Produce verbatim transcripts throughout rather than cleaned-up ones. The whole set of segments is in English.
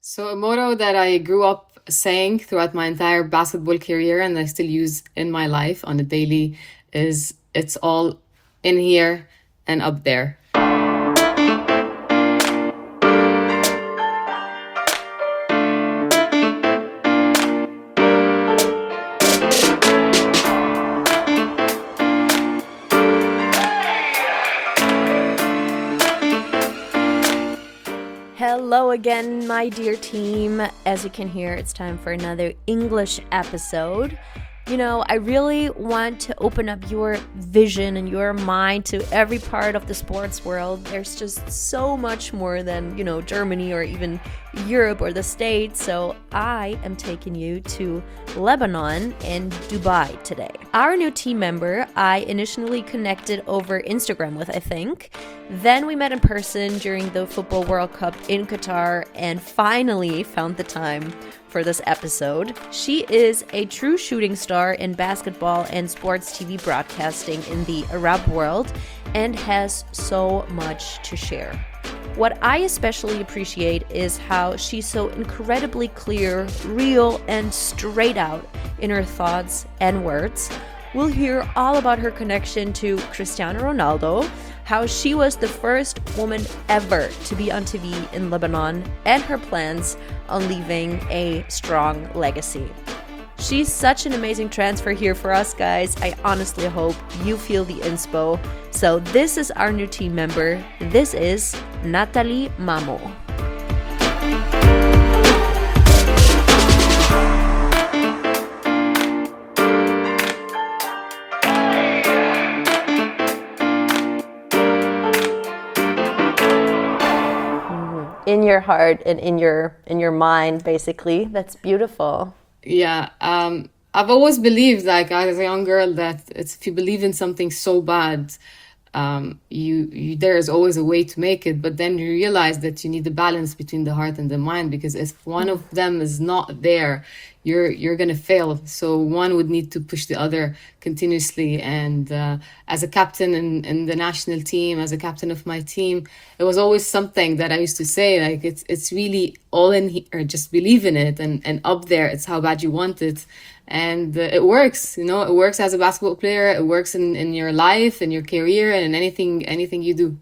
So, a motto that I grew up saying throughout my entire basketball career and I still use in my life on a daily is it's all in here and up there. Hello again, my dear team. As you can hear, it's time for another English episode. You know, I really want to open up your vision and your mind to every part of the sports world. There's just so much more than, you know, Germany or even Europe or the States. So I am taking you to Lebanon and Dubai today. Our new team member, I initially connected over Instagram with, I think. Then we met in person during the Football World Cup in Qatar and finally found the time for this episode. She is a true shooting star in basketball and sports T V broadcasting in the Arab world and has so much to share. What I especially appreciate is how she's so incredibly clear, real, and straight out in her thoughts and words. We'll hear all about her connection to Cristiano Ronaldo, how she was the first woman ever to be on T V in Lebanon, and her plans on leaving a strong legacy. She's such an amazing transfer here for us, guys. I honestly hope you feel the inspo. So this is our new team member. This is Nathalie Mamo. In your heart and in your in your mind, basically. That's beautiful. Yeah, um, I've always believed, like as a young girl, that it's, if you believe in something so bad, um, you, you there is always a way to make it. But then you realize that you need the balance between the heart and the mind, because if one of them is not there, you're you're gonna fail. So one would need to push the other continuously. And uh, as a captain in, in the national team, as a captain of my team, it was always something that I used to say, like it's it's really all in here, just believe in it, and and up there, it's how bad you want it. And uh, it works, you know, it works as a basketball player, it works in, in your life, in your career, and in anything anything you do.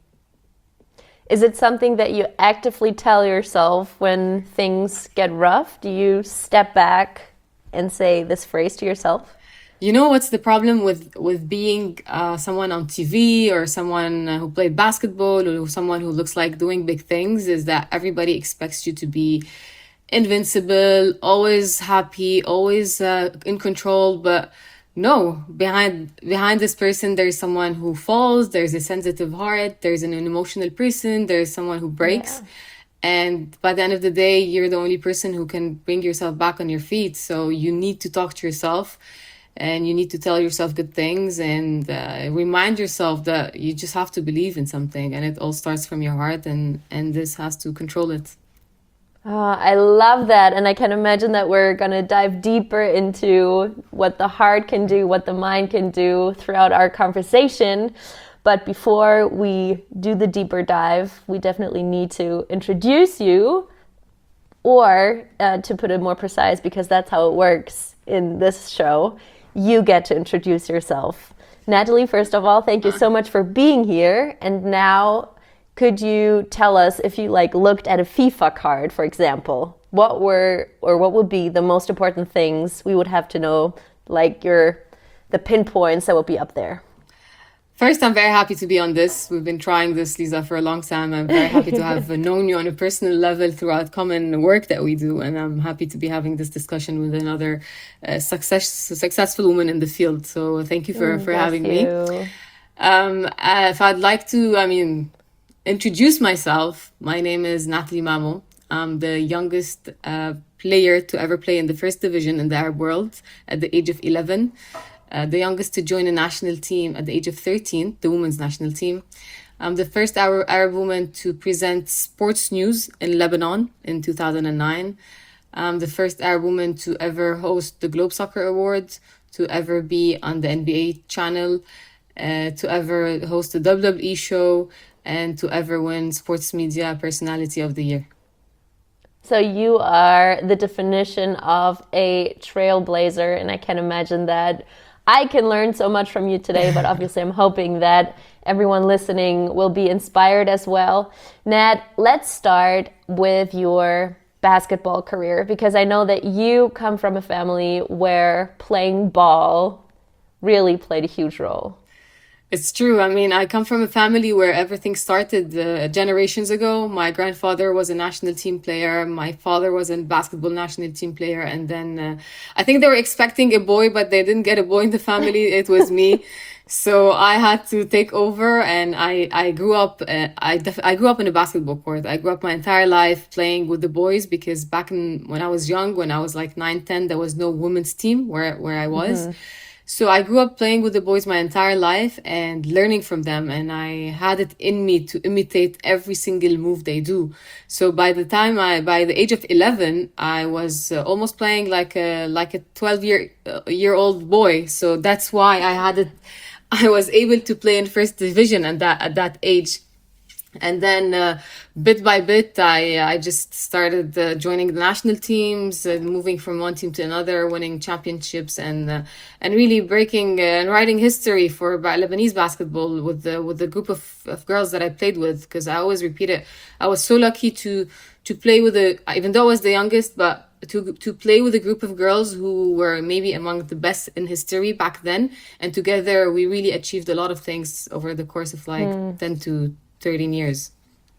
Is it something that you actively tell yourself when things get rough? Do you step back and say this phrase to yourself? You know what's the problem with with being uh, someone on T V or someone uh, who played basketball or someone who looks like doing big things, is that everybody expects you to be invincible, always happy, always uh, in control. But no, behind behind this person, there's someone who falls. There's a sensitive heart. There's an, an emotional person. There's someone who breaks. Yeah. And by the end of the day, you're the only person who can bring yourself back on your feet. So you need to talk to yourself, and you need to tell yourself good things, and uh, remind yourself that you just have to believe in something, and it all starts from your heart, and and this has to control it. Uh, I love that. And I can imagine that we're going to dive deeper into what the heart can do, what the mind can do throughout our conversation. But before we do the deeper dive, we definitely need to introduce you, or uh, to put it more precise, because that's how it works in this show, you get to introduce yourself. Natalie, first of all, thank you so much for being here. And now, could you tell us, if you like looked at a FIFA card, for example, what were or what would be the most important things we would have to know, like your the pinpoints that would be up there? First, I'm very happy to be on this. We've been trying this, Lisa, for a long time. I'm very happy to have known you on a personal level throughout common work that we do. And I'm happy to be having this discussion with another uh, success, successful woman in the field. So thank you for, Mm, for bless having me. you. Um, uh, if I'd like to, I mean, introduce myself, my name is Nathalie Mamo. I'm the youngest uh, player to ever play in the first division in the Arab world at the age of eleven. Uh, the youngest to join a national team at the age of thirteen, the women's national team. I'm the first Arab, Arab woman to present sports news in Lebanon in two thousand nine. I'm the first Arab woman to ever host the Globe Soccer Awards, to ever be on the N B A channel, uh, to ever host a W W E show, and to ever win Sports Media Personality of the Year. So you are the definition of a trailblazer, and I can imagine that I can learn so much from you today, but obviously I'm hoping that everyone listening will be inspired as well. Nat, let's start with your basketball career, because I know that you come from a family where playing ball really played a huge role. It's true. I mean, I come from a family where everything started uh, generations ago. My grandfather was a national team player. My father was a basketball national team player. And then uh, I think they were expecting a boy, but they didn't get a boy in the family. It was me. So I had to take over, and I, I grew up, uh, I, def- I grew up in a basketball court. I grew up my entire life playing with the boys, because back in, when I was young, when I was like nine, ten, there was no women's team where, where I was. Mm-hmm. So I grew up playing with the boys my entire life and learning from them. And I had it in me to imitate every single move they do. So by the time I, by the age of eleven, I was uh, almost playing like a, like a twelve year, uh, year old boy. So that's why I had it. I was able to play in first division at that, at that age. And then uh, bit by bit, I I just started uh, joining the national teams, uh, moving from one team to another, winning championships, and uh, and really breaking uh, and writing history for Lebanese basketball with the with the group of, of girls that I played with. Because I always repeat it, I was so lucky to to play with a, even though I was the youngest, but to to play with a group of girls who were maybe among the best in history back then, and together we really achieved a lot of things over the course of like mm. ten to thirteen years.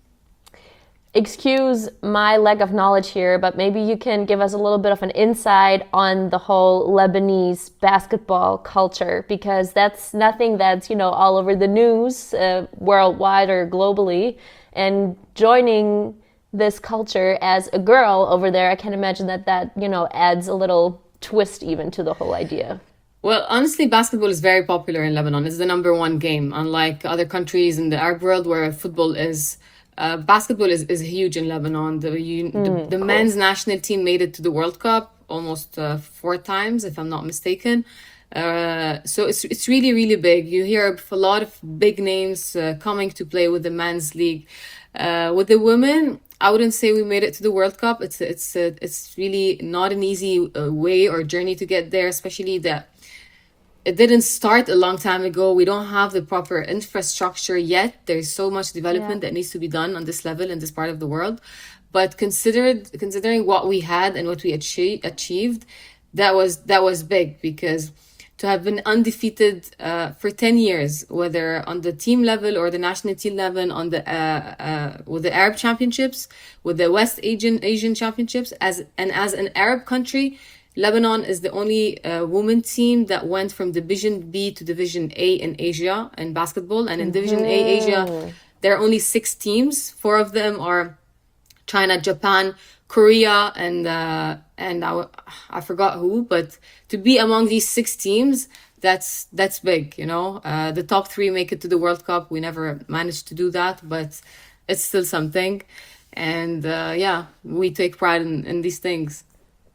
Excuse my lack of knowledge here, but maybe you can give us a little bit of an insight on the whole Lebanese basketball culture, because that's nothing that's, you know, all over the news uh, worldwide or globally. And joining this culture as a girl over there, I can imagine that that, you know, adds a little twist even to the whole idea. Well, honestly, basketball is very popular in Lebanon. It's the number one game, unlike other countries in the Arab world where football is. Uh, basketball is, is huge in Lebanon. The, you, mm, the, the cool. men's national team made it to the World Cup almost uh, four times, if I'm not mistaken. Uh, so it's it's really, really big. You hear a lot of big names uh, coming to play with the men's league. Uh, with the women, I wouldn't say we made it to the World Cup. It's it's uh, it's really not an easy uh, way or journey to get there, especially that it didn't start a long time ago. We don't have the proper infrastructure yet. There's so much development yeah. that needs to be done on this level in this part of the world. But considered considering what we had and what we achi- achieved, that was that was big, because to have been undefeated uh, for ten years, whether on the team level or the national team level, on the uh, uh, with the Arab Championships, with the West Asian Asian Championships, as and as an Arab country, Lebanon is the only uh, women team that went from Division B to Division A in Asia in basketball. And in mm-hmm. Division A Asia, there are only six teams. Four of them are China, Japan, Korea, and uh, and I, I forgot who. But to be among these six teams, that's that's big, you know. Uh, the top three make it to the World Cup. We never managed to do that, but it's still something. And uh, yeah, we take pride in, in these things.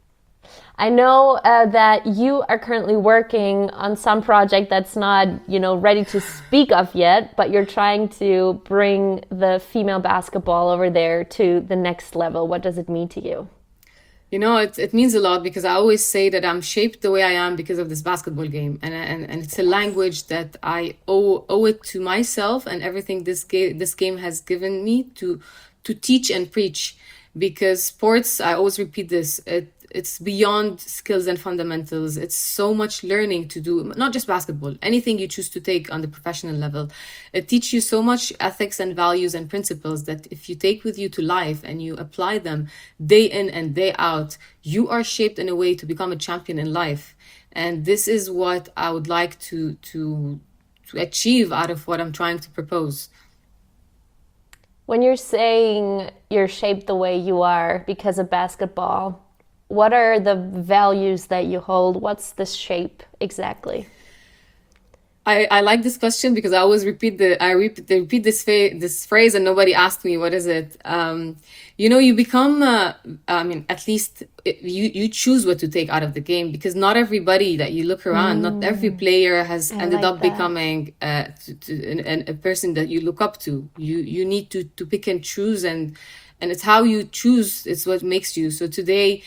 I know uh, that you are currently working on some project that's not, you know, ready to speak of yet, but you're trying to bring the female basketball over there to the next level. What does it mean to you? You know, it it means a lot, because I always say that I'm shaped the way I am because of this basketball game, and and, and it's a language that I owe owe it to myself and everything this game this game has given me to to teach and preach. Because sports, I always repeat this, it it's beyond skills and fundamentals. It's so much learning to do, not just basketball, anything you choose to take on the professional level. It teaches you so much ethics and values and principles that if you take with you to life and you apply them day in and day out, you are shaped in a way to become a champion in life. And this is what I would like to to to achieve out of what I'm trying to propose. When you're saying you're shaped the way you are because of basketball, what are the values that you hold? What's the shape exactly? I, I like this question because I always repeat the I repeat, repeat this fa- this phrase and nobody asked me what is it. Um, you know, you become. Uh, I mean, at least it, you you choose what to take out of the game, because not everybody that you look around, mm. not every player has I ended like up that. becoming uh, to, to, an, an, a person that you look up to. You you need to to pick and choose and and it's how you choose, it's what makes you. So today,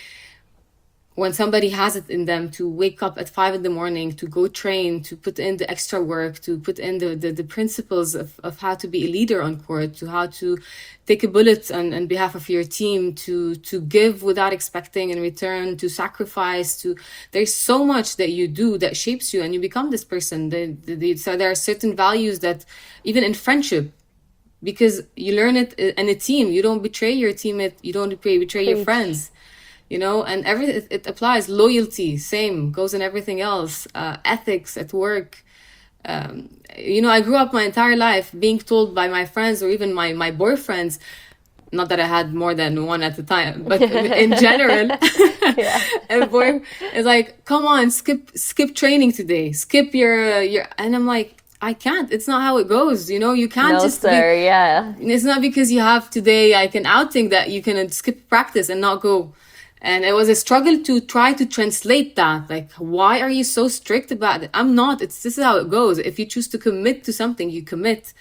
when somebody has it in them to wake up at five in the morning, to go train, to put in the extra work, to put in the, the, the principles of, of how to be a leader on court, to how to take a bullet on, on behalf of your team, to to give without expecting in return, to sacrifice, to there's so much that you do that shapes you and you become this person. The, the, the, so there are certain values that even in friendship, because you learn it in a team, you don't betray your teammate, you don't betray, betray your Preach. friends. You know, and every it, it applies. Loyalty, same goes in everything else. Uh, ethics at work. Um, you know, I grew up my entire life being told by my friends or even my my boyfriends, not that I had more than one at the time, but in general, Yeah. a boy is like, "Come on, skip skip training today. Skip your uh, your," and I'm like, I can't. It's not how it goes. You know, you can't No, just be- sir. Yeah. it's not because you have today like an outing that you can skip practice and not go. And it was a struggle to try to translate that. Like, why are you so strict about it? I'm not. It's this is how it goes. If you choose to commit to something, you commit.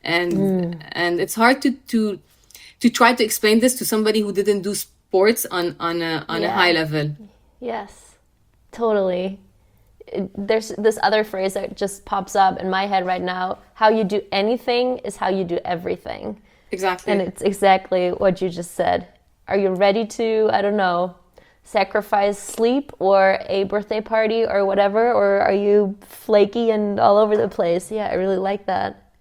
And and it's hard to to to try to explain this to somebody who didn't do sports on on a on a Yeah. high level. Yes, totally. It- There's this other phrase that just pops up in my head right now. How you do anything is how you do everything. Exactly. And it's exactly what you just said. Are you ready to, I don't know, sacrifice sleep or a birthday party or whatever? Or are you flaky and all over the place? Yeah, I really like that.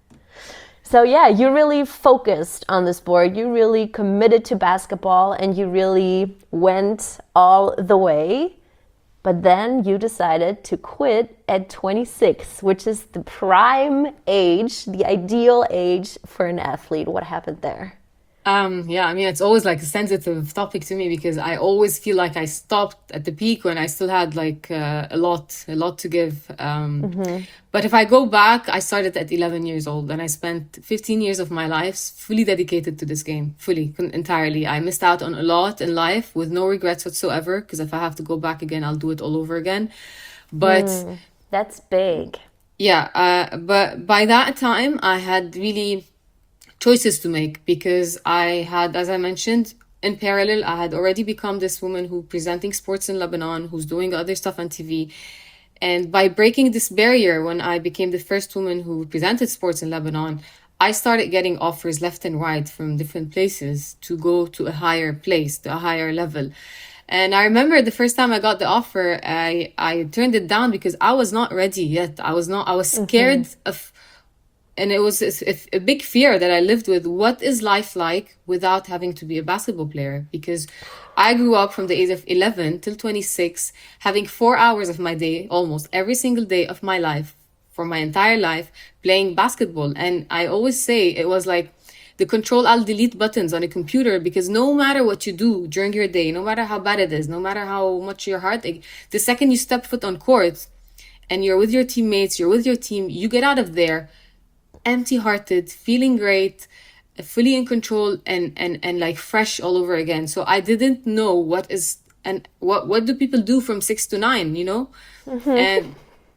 So yeah, you really focused on the sport. You really committed to basketball and you really went all the way. But then you decided to quit at twenty-six, which is the prime age, the ideal age for an athlete. What happened there? Um, yeah, I mean, it's always like a sensitive topic to me because I always feel like I stopped at the peak when I still had like uh, a lot, a lot to give. Um, But if I go back, I started at eleven years old and I spent fifteen years of my life fully dedicated to this game, fully, con- entirely. I missed out on a lot in life with no regrets whatsoever because if I have to go back again, I'll do it all over again. But That's big. yeah, uh, but by that time, I had really choices to make because I had, as I mentioned, in parallel, I had already become this woman who presenting sports in Lebanon, who's doing other stuff on T V. And by breaking this barrier, when I became the first woman who presented sports in Lebanon, I started getting offers left and right from different places to go to a higher place, to a higher level. And I remember the first time I got the offer, I, I turned it down because I was not ready yet. I was not, I was scared of, and it was a, a big fear that I lived with. What is life like without having to be a basketball player? Because I grew up from the age of eleven till twenty-six, having four hours of my day, almost every single day of my life, for my entire life, playing basketball. And I always say it was like the control alt delete buttons on a computer, because no matter what you do during your day, no matter how bad it is, no matter how much your heart ache, the second you step foot on court and you're with your teammates, you're with your team, you get out of there empty-hearted, feeling great, fully in control, and and and like fresh all over again. So I didn't know what is and what what do people do from six to nine, you know. And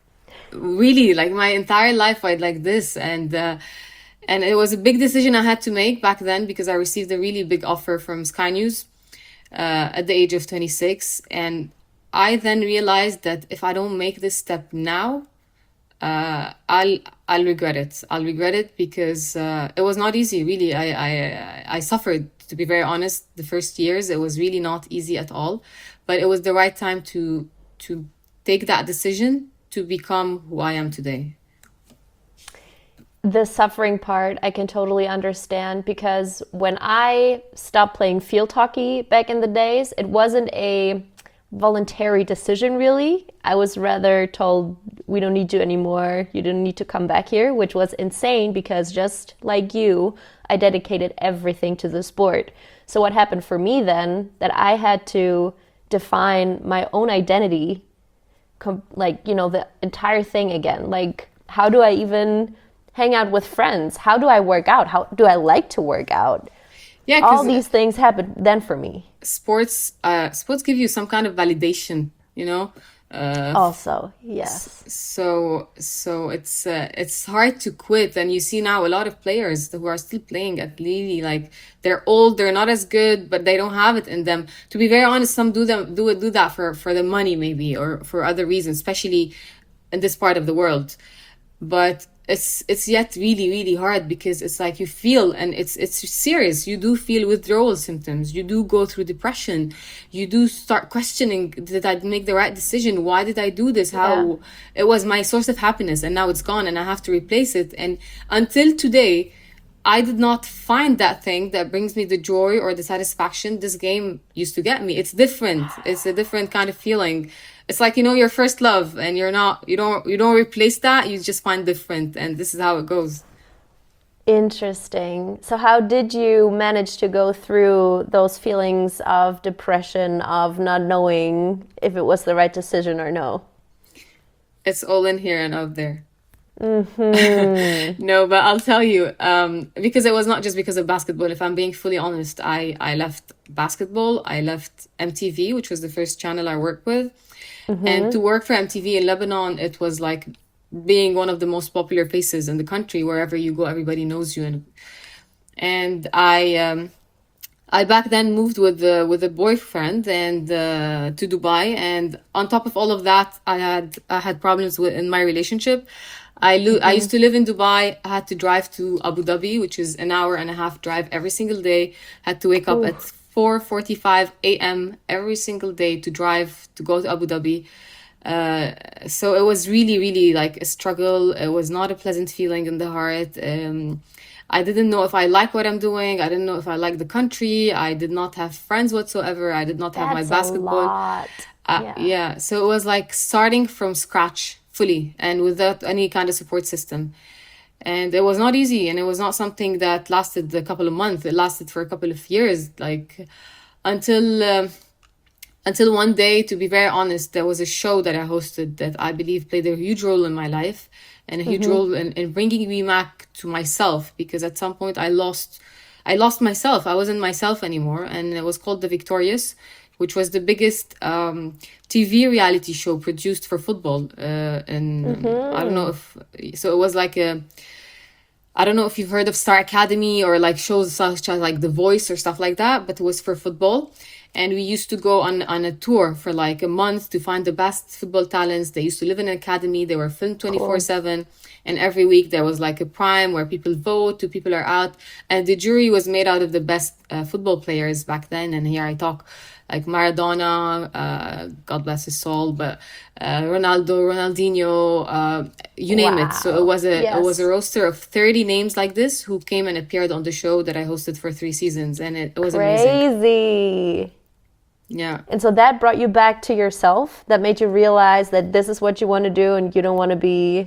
really, like my entire life I like this, and uh, and it was a big decision I had to make back then because I received a really big offer from Sky News uh, at the age of twenty-six, and I then realized that if I don't make this step now, uh, I'll I'll regret it. I'll regret it because uh, it was not easy. Really, I I I suffered. To be very honest, the first years it was really not easy at all, but it was the right time to to take that decision to become who I am today. The suffering part I can totally understand, because when I stopped playing field hockey back in the days, it wasn't a voluntary decision really. I was rather told, we don't need you anymore, you don't need to come back here, which was insane because just like you, I dedicated everything to the sport. So what happened for me then, that I had to define my own identity, com- like, you know, the entire thing again. Like, how do I even hang out with friends? How do I work out? How do I like to work out? Yeah, All because these things happened then for me. sports uh sports give you some kind of validation, you know. Also, yes. So so it's uh, it's hard to quit, and you see now a lot of players who are still playing at Lille, like they're old, they're not as good, but they don't have it in them. To be very honest, some do them do it do that for for the money maybe, or for other reasons, especially in this part of the world. But it's it's yet really really hard, because it's like you feel, and it's it's serious, you do feel withdrawal symptoms, you do go through depression, you do start questioning, did I make the right decision, why did I do this, how Yeah. it was my source of happiness and now it's gone and I have to replace it. And until today, I did not find that thing that brings me the joy or the satisfaction this game used to get me. It's different. It's a different kind of feeling. It's like, you know, your first love, and you're not, you don't, you don't replace that. You just find different, and this is how it goes. Interesting. So, how did you manage to go through those feelings of depression, of not knowing if it was the right decision or no? It's all in here and out there. No, but I'll tell you, um, because it was not just because of basketball. If I'm being fully honest, I, I left basketball. I left M T V, which was the first channel I worked with. And to work for M T V in Lebanon, it was like being one of the most popular faces in the country. Wherever you go, everybody knows you. And and I um, I back then moved with uh, with a boyfriend and uh, to Dubai. And on top of all of that, I had I had problems with in my relationship. I lo- I used to live in Dubai. I had to drive to Abu Dhabi, which is an hour and a half drive every single day. Had to wake up at four forty-five a.m. every single day to drive to go to Abu Dhabi. Uh, so it was really, really like a struggle. It was not a pleasant feeling in the heart. Um, I didn't know if I like what I'm doing. I didn't know if I like the country. I did not have friends whatsoever. I did not have my That's a basketball. lot. Uh, Yeah. yeah. So it was like starting from scratch fully and without any kind of support system. And it was not easy, and it was not something that lasted a couple of months. It lasted for a couple of years, like until um until one day, to be very honest, there was a show that I hosted that I believe played a huge role in my life, and a huge role in, in bringing me back to myself, because at some point I lost I lost myself. I wasn't myself anymore, and it was called The Victorious, which was the biggest um, T V reality show produced for football. Uh, and I don't know if so. It was like a I don't know if you've heard of Star Academy or like shows such as like The Voice or stuff like that, but it was for football. And we used to go on, on a tour for like a month to find the best football talents. They used to live in an academy. They were filmed twenty-four seven. And every week there was like a prime where people vote, two people are out. And the jury was made out of the best uh, football players back then. And here I talk like Maradona, uh, God bless his soul, but uh, Ronaldo, Ronaldinho, uh, you name it. So it was a Wow. it was a Yes. roster of thirty names like this who came and appeared on the show that I hosted for three seasons, and it, it was amazing. Crazy. Yeah. And so that brought you back to yourself. That made you realize that this is what you want to do, and you don't want to be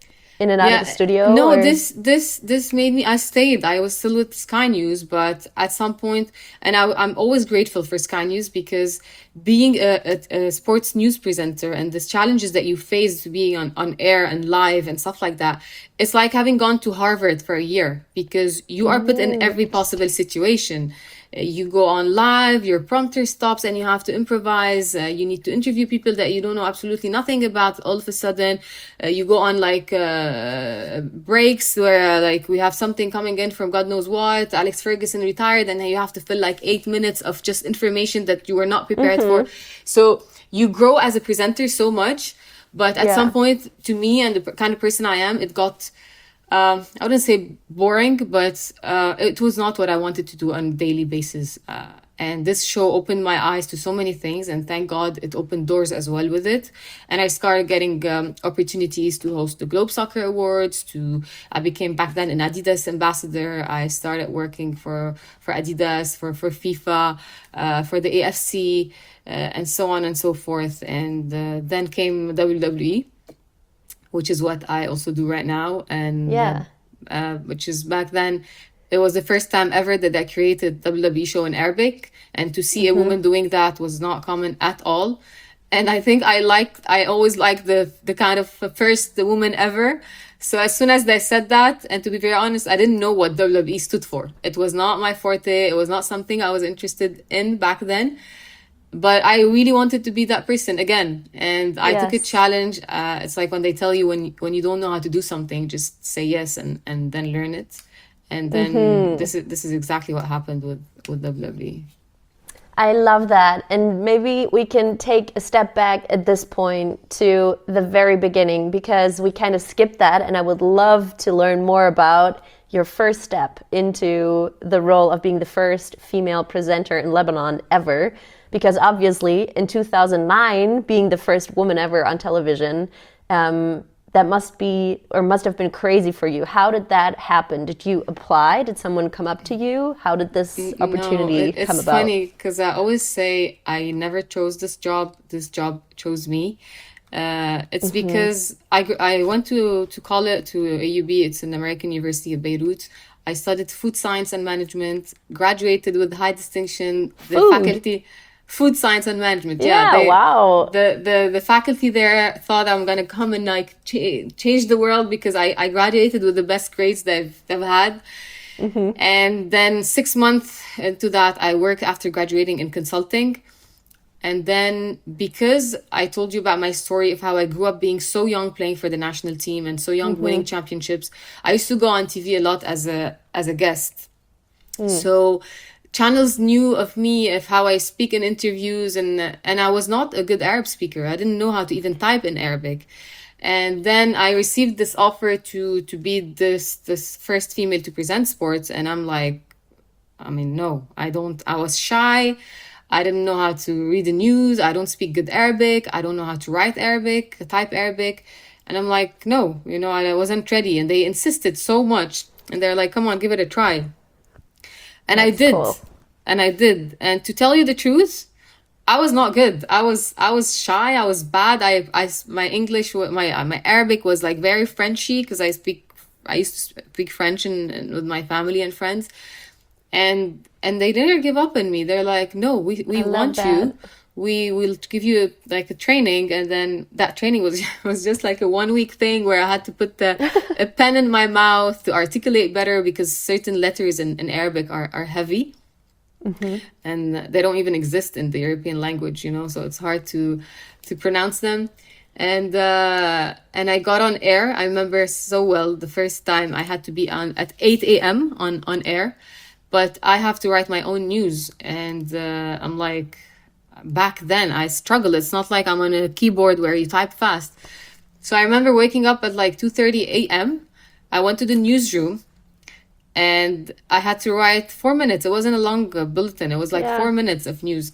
in and out of the studio. No, or- this this this made me. I stayed. I was still with Sky News, but at some point, and I, I'm always grateful for Sky News, because being a, a, a sports news presenter and the challenges that you face being on, on air and live and stuff like that, it's like having gone to Harvard for a year, because you are put in every possible situation. Uh, You go on live, your prompter stops, and you have to improvise. Uh, you need to interview people that you don't know absolutely nothing about. All of a sudden, uh, you go on like uh, breaks where uh, like we have something coming in from God knows what. Alex Ferguson retired, and then you have to fill like eight minutes of just information that you were not prepared for. So you grow as a presenter so much, but at Yeah. some point, to me and the p- kind of person I am, it got um, I wouldn't say boring, but uh, it was not what I wanted to do on a daily basis. Uh, and this show opened my eyes to so many things, and thank God it opened doors as well with it. And I started getting um, opportunities to host the Globe Soccer Awards. To I became back then an Adidas ambassador. I started working for for Adidas, for for FIFA, uh, for the A F C, uh, and so on and so forth. And uh, then came W W E, which is what I also do right now. And Yeah. uh, uh, which is back then, it was the first time ever that I created W W E show in Arabic, and to see a woman doing that was not common at all. And I think I liked, I always liked the the kind of first the woman ever. So as soon as they said that, and to be very honest, I didn't know what W W E stood for. It was not my forte. It was not something I was interested in back then. but I really wanted to be that person again, and I took a Yes. challenge. Uh, it's like when they tell you when when you don't know how to do something, just say yes and and then learn it. And then this is this is exactly what happened with with W W E. I love that. And maybe we can take a step back at this point to the very beginning, because we kind of skipped that. And I would love to learn more about your first step into the role of being the first female presenter in Lebanon ever. Because obviously in two thousand nine, being the first woman ever on television, um, that must be, or must have been crazy for you. How did that happen? Did you apply? Did someone come up to you? How did this opportunity No, it, come it's about? funny because I always say I never chose this job. This job chose me. Uh, it's because I, gr- I went to, to college, to A U B. It's an American University of Beirut. I studied food science and management, graduated with high distinction. The Food? faculty, food science and management. Yeah, Yeah, they, wow. the, the the faculty there thought I'm gonna come and like ch- change the world because I, I graduated with the best grades they've they've had. And then six months into that, I worked after graduating in consulting. And then because I told you about my story of how I grew up being so young playing for the national team and so young winning championships, I used to go on T V a lot as a as a guest. So channels knew of me, of how I speak in interviews, and and I was not a good Arab speaker. I didn't know how to even type in Arabic. And then I received this offer to to be this this first female to present sports, and I'm like, I mean, no, I don't. I was shy. I didn't know how to read the news. I don't speak good Arabic. I don't know how to write Arabic, type Arabic. And I'm like, no, you know, I wasn't ready. And they insisted so much. And they're like, come on, give it a try. And I That's did. cool. And I did. And to tell you the truth, I was not good. I was I was shy. I was bad. I, I my English, wa- my uh, my Arabic was like very Frenchy because I speak I used to speak French and, and with my family and friends. And and they didn't give up on me. They're like, no, we we I love want that. you. We will give you a, like a training, and then that training was was just like a one week thing where I had to put the a pen in my mouth to articulate better because certain letters in, in Arabic are are heavy, and they don't even exist in the European language, you know, so it's hard to to pronounce them. And uh, and I got on air. I remember so well the first time I had to be on at eight a m on on air, but I have to write my own news, and uh, I'm like, back then I struggle. It's not like I'm on a keyboard where you type fast. So I remember waking up at like two thirty a m. I went to the newsroom and I had to write four minutes. It wasn't a long uh, bulletin. It was like Yeah. four minutes of news.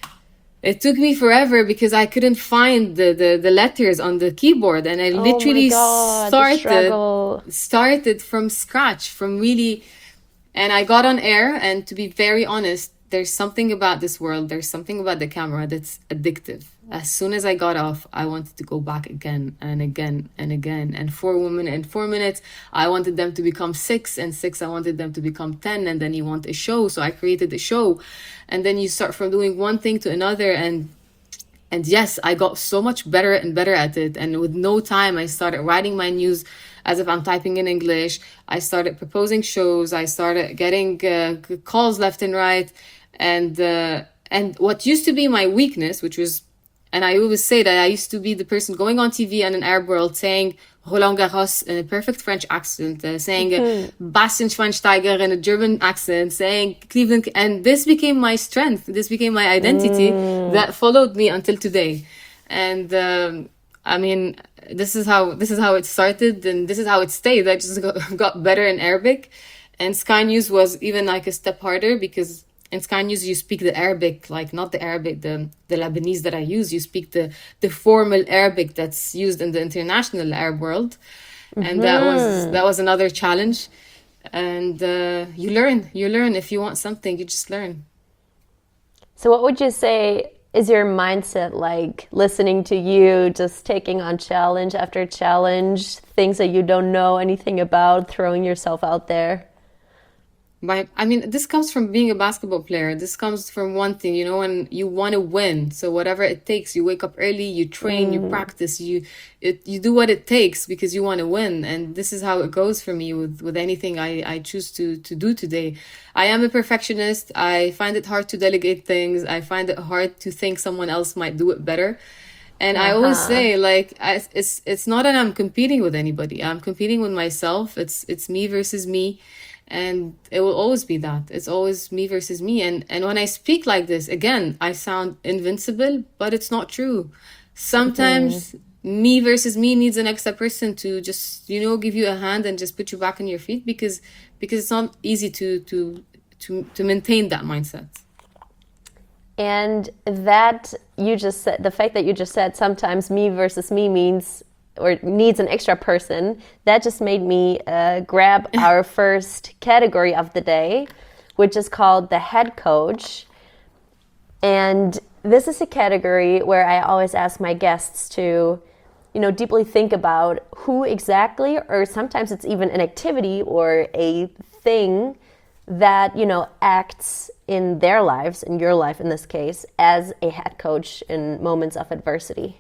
It took me forever because I couldn't find the, the, the letters on the keyboard, and I Oh my literally God, the started struggle. started from scratch, from really, and I got on air. And to be very honest, there's something about this world, there's something about the camera that's addictive. As soon as I got off, I wanted to go back again and again and again. And four women in four minutes, I wanted them to become six, and six, I wanted them to become ten. And then you want a show. So I created a show. And then you start from doing one thing to another. And and yes, I got so much better and better at it. And with no time, I started writing my news as if I'm typing in English. I started proposing shows. I started getting uh, c- calls left and right. And uh, and what used to be my weakness, which was, and I always say that I used to be the person going on T V in an Arab world saying Roland Garros in a perfect French accent, uh, saying uh, Bastian Schweinsteiger in a German accent, saying Cleveland. And this became my strength. This became my identity that followed me until today. And um, I mean, this is how this is how it started, and this is how it stayed. I just got, got better in Arabic. And Sky News was even like a step harder because in Sky News you speak the Arabic, like not the Arabic, the the Lebanese that I use. You speak the the formal Arabic that's used in the international Arab world, and that was that was another challenge. And uh, you learn, you learn. If you want something, you just learn. So what would you say is your mindset like, listening to you, just taking on challenge after challenge, things that you don't know anything about, throwing yourself out there? My, I mean, this comes from being a basketball player. This comes from one thing, you know, and you want to win. So whatever it takes, you wake up early, you train, you Mm, practice, you it you do what it takes because you want to win. And this is how it goes for me with with anything I I choose to to do today. I am a perfectionist. I find it hard to delegate things. I find it hard to think someone else might do it better. And I always uh-huh. say, like, I, it's it's not that I'm competing with anybody. I'm competing with myself. It's it's me versus me, and it will always be that. It's always me versus me. And and when I speak like this, again, I sound invincible, but it's not true. Mhm. Sometimes me versus me needs an extra person to just, you know, give you a hand and just put you back on your feet because because it's not easy to to to to maintain that mindset. And that you just said, the fact that you just said sometimes me versus me means or needs an extra person, that just made me uh, grab our first category of the day, which is called the head coach. And this is a category where I always ask my guests to, you know, deeply think about who exactly, or sometimes it's even an activity or a thing that, you know, acts in their lives, in your life in this case, as a head coach in moments of adversity.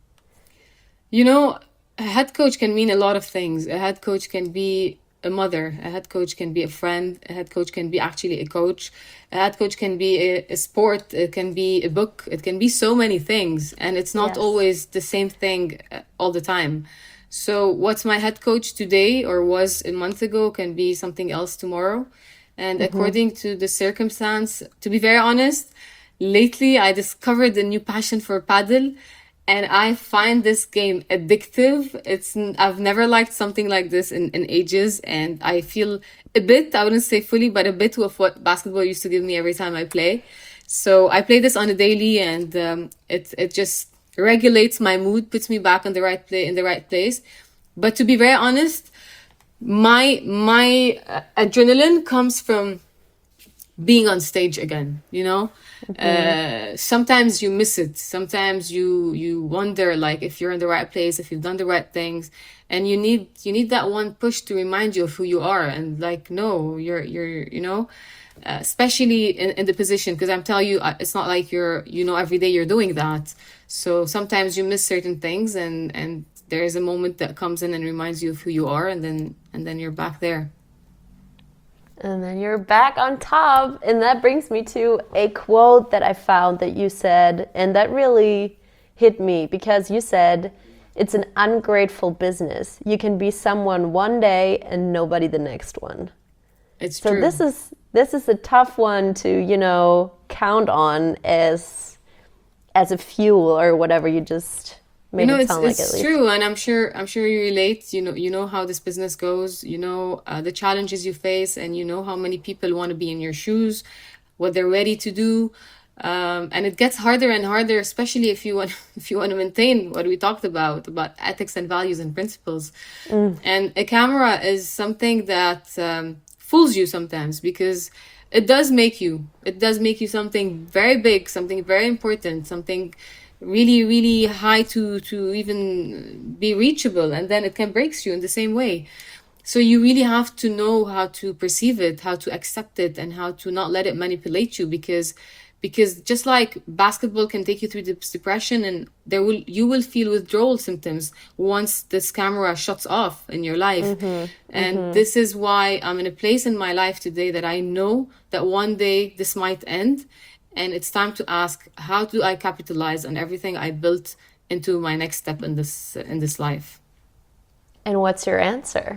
You know, a head coach can mean a lot of things. A head coach can be a mother, a head coach can be a friend, a head coach can be actually a coach, a head coach can be a, a sport, it can be a book, it can be so many things, and it's not Yes. always the same thing uh, all the time. So, what's my head coach today or was a month ago can be something else tomorrow. And Mm-hmm. according to the circumstance, to be very honest, lately I discovered a new passion for paddle and I find this game addictive. It's n- I've never liked something like this in, in ages, and I feel a bit, I wouldn't say fully, but a bit of what basketball used to give me every time I play. So I play this on a daily, and um, it it just regulates my mood, puts me back on the right play in the right place. But to be very honest, my my uh, adrenaline comes from being on stage again, you know. Mm-hmm. Uh sometimes you miss it, sometimes you you wonder like if you're in the right place, if you've done the right things, and you need you need that one push to remind you of who you are, and like no, you're you're you know, uh, especially in, in the position, because I'm telling you, uh, it's not like you're, you know, every day you're doing that. So sometimes you miss certain things, and and there is a moment that comes in and reminds you of who you are, and then and then you're back there. And then you're back on top. And that brings me to a quote that I found that you said, and that really hit me because you said, it's an ungrateful business. You can be someone one day and nobody the next one. It's So true. this is this is a tough one to, you know, count on as as a fuel or whatever you just You made know, it it's sound like at it's least. true, and I'm sure I'm sure you relate. You know, you know how this business goes. You know uh, the challenges you face, and you know how many people want to be in your shoes, what they're ready to do, um, and it gets harder and harder, especially if you want if you want to maintain what we talked about about ethics and values and principles. Mm, And a camera is something that um, fools you sometimes because it does make you it does make you something very big, something very important, something really really high to to even be reachable, and then it can breaks you in the same way. So you really have to know how to perceive it, how to accept it, and how to not let it manipulate you, because because just like basketball can take you through this depression, and there will you will feel withdrawal symptoms once this camera shuts off in your life. mm-hmm. And Mm-hmm. this is why I'm in a place in my life today that I know that one day this might end, and it's time to ask, how do I capitalize on everything I built into my next step in this in this life? And what's your answer?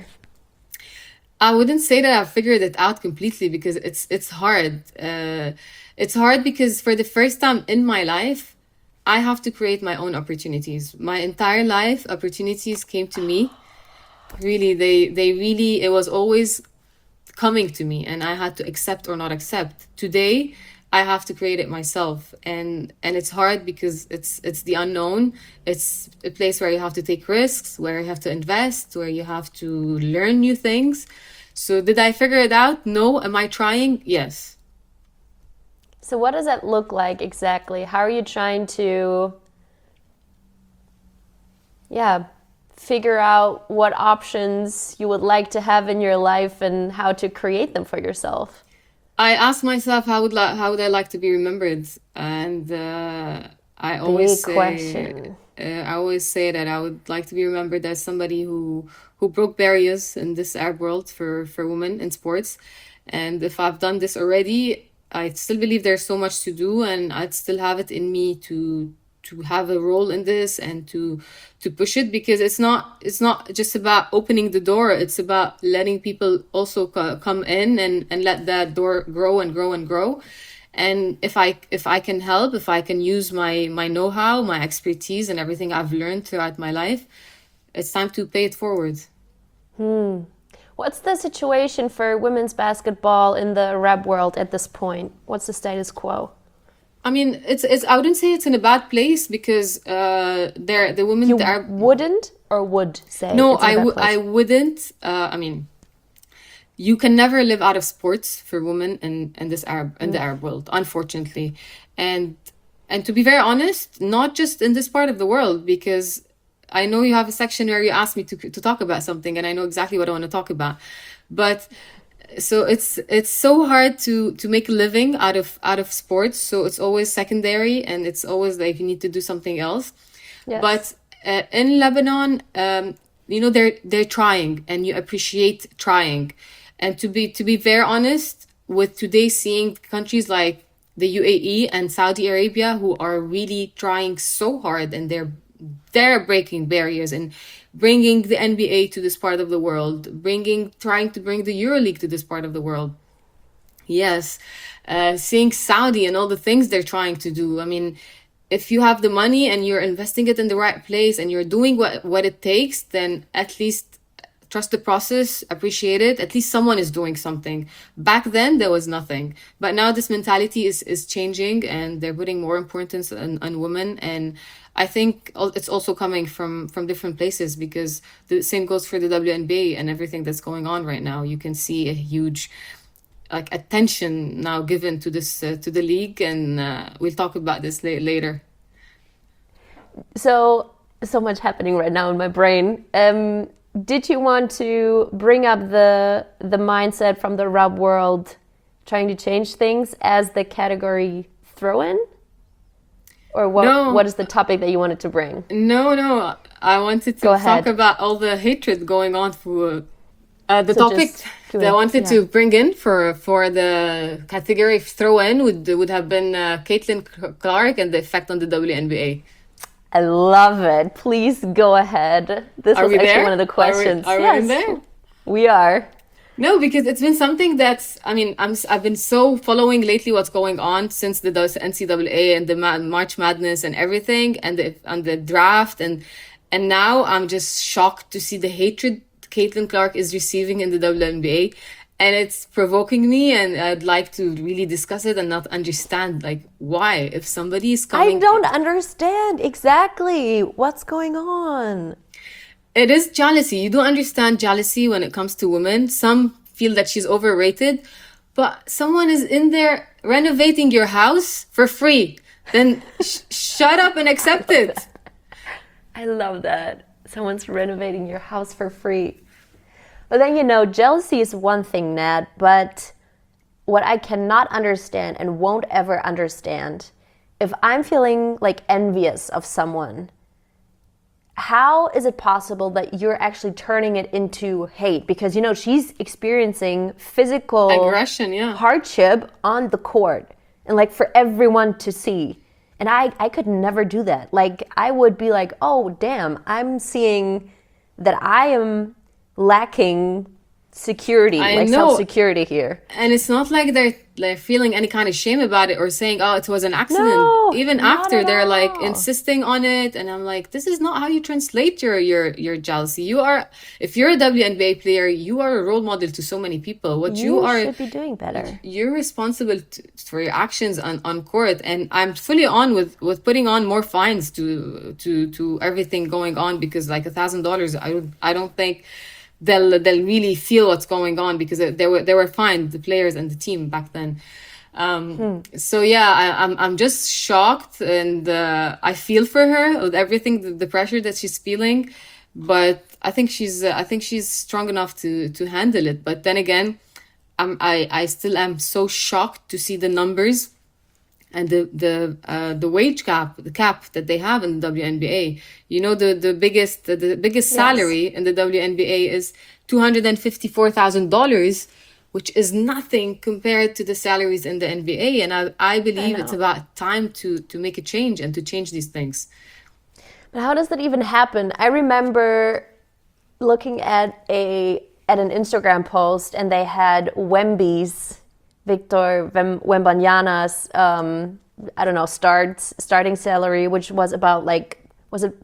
I wouldn't say that I've figured it out completely because it's it's hard. Uh, it's hard because for the first time in my life, I have to create my own opportunities. My entire life, opportunities came to me. Really, they they really it was always coming to me, and I had to accept or not accept. Today, I have to create it myself, and and it's hard because it's it's the unknown. It's a place where you have to take risks, where you have to invest, where you have to learn new things. So did I figure it out? No. Am I trying? Yes. So what does that look like exactly? How are you trying to, yeah, figure out what options you would like to have in your life and how to create them for yourself? I asked myself how would li- how would I like to be remembered, and uh, I always Big say question. uh, I always say that I would like to be remembered as somebody who who broke barriers in this Arab world for for women in sports, and if I've done this already, I still believe there's so much to do, and I'd still have it in me to to have a role in this and to to push it, because it's not it's not just about opening the door, it's about letting people also co- come in and and let that door grow and grow and grow. And if i if i can help, if I can use my my know-how, my expertise, and everything I've learned throughout my life, it's time to pay it forward. What's the situation for women's basketball in the Arab world at this point? What's the status quo? I mean, it's it's I wouldn't say it's in a bad place, because uh there the women You that are wouldn't or would say no it's in a I bad w- place? I wouldn't uh I mean, you can never live out of sports for women in, in this Arab in the Arab world, unfortunately. And and to be very honest, not just in this part of the world, because I know you have a section where you asked me to to talk about something, and I know exactly what I want to talk about. But so it's it's so hard to to make a living out of out of sports, so it's always secondary, and it's always like you need to do something else. Yes. But uh, in Lebanon, um, you know, they're they're trying, and you appreciate trying. And to be to be very honest, with today seeing countries like the U A E and Saudi Arabia, who are really trying so hard, and they're they're breaking barriers and bringing the N B A to this part of the world, bringing trying to bring the EuroLeague to this part of the world. Yes, uh, seeing Saudi and all the things they're trying to do. I mean, if you have the money and you're investing it in the right place and you're doing what, what it takes, then at least trust the process, appreciate it. At least someone is doing something. Back then, there was nothing. But now this mentality is, is changing, and they're putting more importance on, on women. And I think al- it's also coming from, from different places, because the same goes for the W N B A and everything that's going on right now. You can see a huge like attention now given to this uh, to the league, and uh, we'll talk about this la- later. So, so much happening right now in my brain. Um, did you want to bring up the the mindset from the Arab world, trying to change things as the category throw-in? Or what? No. What is the topic that you wanted to bring? No, no, I wanted to Go talk ahead. about all the hatred going on for uh, the So topic just that give I it- wanted yeah. to bring in for for the category throw in would would have been uh, Caitlin Clark and the effect on the W N B A. I love it. Please go ahead. This Are was we actually there? one of the Are we- questions. are we yes, in there? we are. No, because it's been something that's, I mean, I'm, s- I've been so following lately what's going on since the N C double A and the Ma- March Madness and everything, and the and the draft, and and now I'm just shocked to see the hatred Caitlin Clark is receiving in the W N B A, and it's provoking me, and I'd like to really discuss it and not understand like why, if somebody is I coming. don't understand exactly what's going on. It is jealousy. You don't understand jealousy when it comes to women. Some feel that she's overrated, but someone is in there renovating your house for free. Then sh- shut up and accept it. I love that. Someone's renovating your house for free. But then, you know, jealousy is one thing, Nat, but what I cannot understand and won't ever understand, if I'm feeling like envious of someone, how is it possible that you're actually turning it into hate? Because, you know, she's experiencing physical Aggression, yeah. hardship on the court and like for everyone to see. And I, I could never do that. Like, I would be like, oh, damn, I'm seeing that I am lacking security, I like know. self-security here. And it's not like they're, they're feeling any kind of shame about it or saying, oh, it was an accident. No, Even not after, at they're like all. insisting on it. And I'm like, this is not how you translate your, your, your jealousy. You are, if you're a W N B A player, you are a role model to so many people. What you, You are, should be doing better. you're responsible to, for your actions on, on court. And I'm fully on with, with putting on more fines to, to, to everything going on, because like a thousand dollars, I don't, I don't think they'll they'll really feel what's going on, because they were they were fine, the players and the team back then. Um, So yeah, I, I'm I'm just shocked, and uh, I feel for her with everything, the, the pressure that she's feeling. but I think she's uh, I think she's strong enough to to handle it. But then again, I'm, I I still am so shocked to see the numbers and the the uh, the wage cap, the cap that they have in the W N B A. You know, the the biggest the, the biggest Yes. salary in the W N B A is two hundred and fifty four thousand dollars, which is nothing compared to the salaries in the N B A. And I I believe it's know. about time to to make a change and to change these things. But how does that even happen? I remember looking at a at an Instagram post, and they had Wemby's, Victor Wem- Wembanyama's, um, I don't know, starts starting salary, which was about like, was it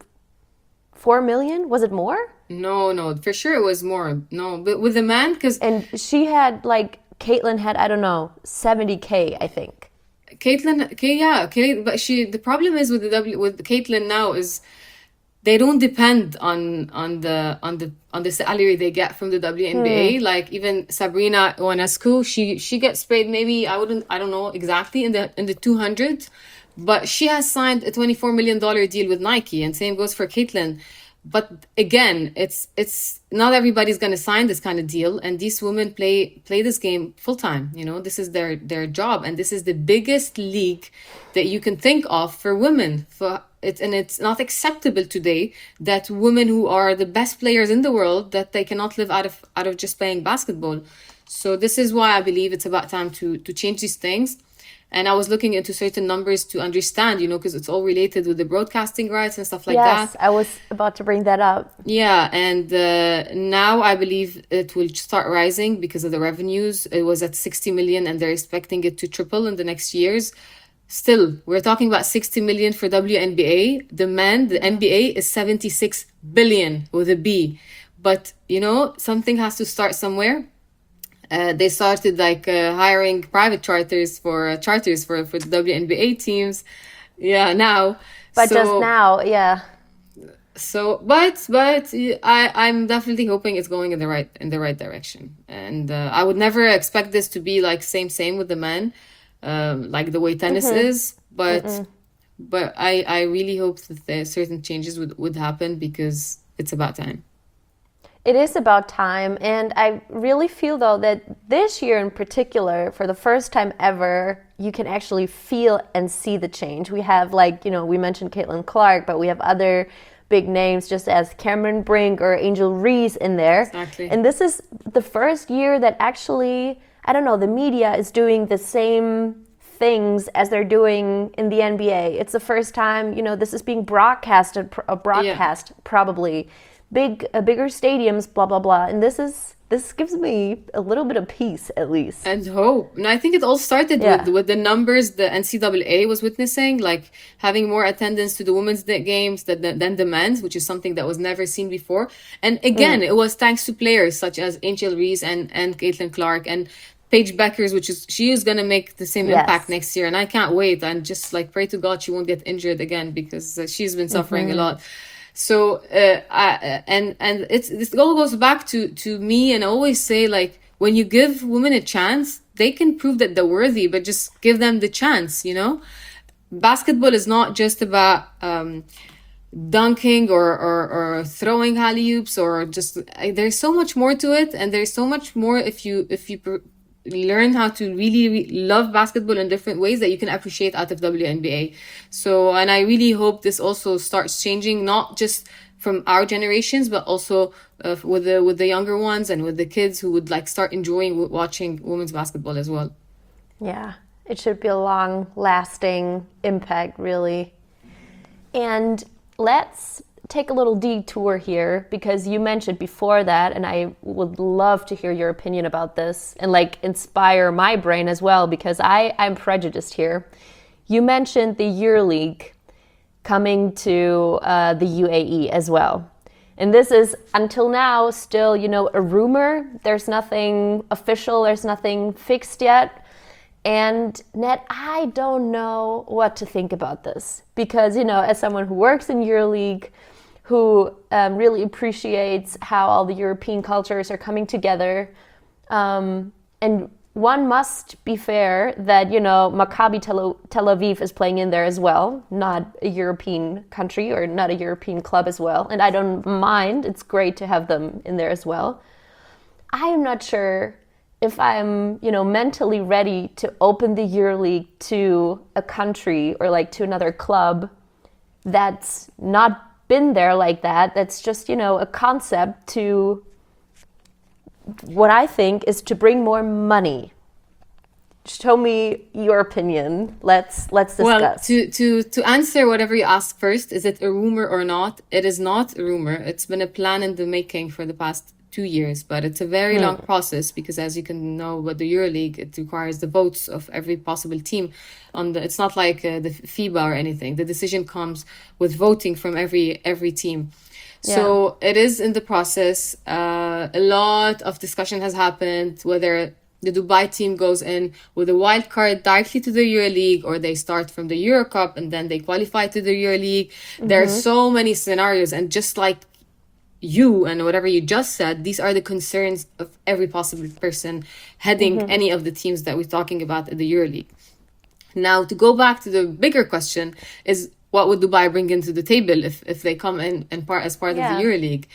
four million? Was it more? No, no, for sure it was more. No, but with the man, because And she had like, Caitlyn had, I don't know, seventy K, I think. Caitlyn, K, yeah, Kay, but she. The problem is with the W with Caitlyn now is they don't depend on on the on the on the salary they get from the W N B A. Like even Sabrina Ionescu, she she gets paid maybe I wouldn't I don't know exactly in the in the two hundred, but she has signed a twenty four million dollar deal with Nike, and same goes for Caitlyn. But again, it's it's not everybody's gonna sign this kind of deal, and these women play play this game full time. You know, this is their their job, and this is the biggest league that you can think of for women. For it's and it's not acceptable today that women who are the best players in the world that they cannot live out of out of just playing basketball. So this is why I believe it's about time to to change these things. And I was looking into certain numbers to understand, you know, because it's all related with the broadcasting rights and stuff like Yes, that. I was about to bring that up. Yeah, and uh, now I believe it will start rising because of the revenues. It was at sixty million and they're expecting it to triple in the next years. Still, we're talking about sixty million for W N B A. The men, the N B A is seventy-six billion with a B. But, you know, something has to start somewhere. Uh, they started like uh, hiring private charters for uh, charters for, for the W N B A teams. Yeah, now. But So- just now, yeah. So, but but I I'm definitely hoping it's going in the right in the right direction, and uh, I would never expect this to be like same same with the men, um, like the way tennis is. But but I I really hope that there certain changes would would happen because it's about time. It is about time, and I really feel though that this year in particular, for the first time ever, you can actually feel and see the change. We have, like, you know, we mentioned Caitlin Clark, but we have other big names just as Cameron Brink or Angel Reese in there. Exactly. And this is the first year that actually, I don't know, the media is doing the same things as they're doing in the N B A. It's the first time, you know, this is being broadcasted, a broadcast probably. Big, uh, bigger stadiums, blah blah blah, and this is this gives me a little bit of peace at least. And hope. And I think it all started Yeah. with with the numbers the N C double A was witnessing, like having more attendance to the women's day games than, than than the men's, which is something that was never seen before. And again, it was thanks to players such as Angel Reese and, and Caitlin Clark and Paige Beckers, which is she is gonna make the same Yes. impact next year. And I can't wait. And just like pray to God she won't get injured again because uh, she's been suffering a lot. So uh, I, and and it's this all goes back to to me, and I always say, like, when you give women a chance, they can prove that they're worthy, but just give them the chance. You know, basketball is not just about um, dunking or, or or throwing alley oops or just uh, there's so much more to it, and there's so much more if you if you. Pr- learn how to really, really love basketball in different ways that you can appreciate out of W N B A. So, and I really hope this also starts changing, not just from our generations, but also uh, with the with the younger ones and with the kids who would like start enjoying w- watching women's basketball as well. Yeah, it should be a long-lasting impact, really. And let's take a little detour here because you mentioned before that, and I would love to hear your opinion about this and like inspire my brain as well because I, I'm prejudiced here. You mentioned the EuroLeague coming to uh, the U A E as well. And this is, until now, still, you know, a rumor. There's nothing official, there's nothing fixed yet. And Ned, I don't know what to think about this because, you know, as someone who works in EuroLeague, who um, really appreciates how all the European cultures are coming together, um, and one must be fair that, you know, Maccabi Tel, Tel Aviv is playing in there as well, not a European country or not a European club as well. And I don't mind. It's great to have them in there as well. I am not sure if I'm, you know, mentally ready to open the EuroLeague to a country or like to another club that's not been there like that. That's just, you know, a concept to what I think is to bring more money. Show me your opinion. Let's let's discuss. Well, to, to, to answer whatever you ask first, is it a rumor or not? It is not a rumor. It's been a plan in the making for the past two years, but it's a very mm. long process because, as you can know, with the EuroLeague, it requires the votes of every possible team. On the, it's not like uh, the FIBA or anything. The decision comes with voting from every every team. Yeah. So it is in the process. Uh, a lot of discussion has happened whether the Dubai team goes in with a wild card directly to the EuroLeague or they start from the Euro Cup and then they qualify to the EuroLeague. Mm-hmm. There are so many scenarios, and just like you and whatever you just said, these are the concerns of every possible person heading mm-hmm. any of the teams that we're talking about at the EuroLeague. Now, to go back to the bigger question is, what would Dubai bring into the table if, if they come in and part as part yeah. of the EuroLeague?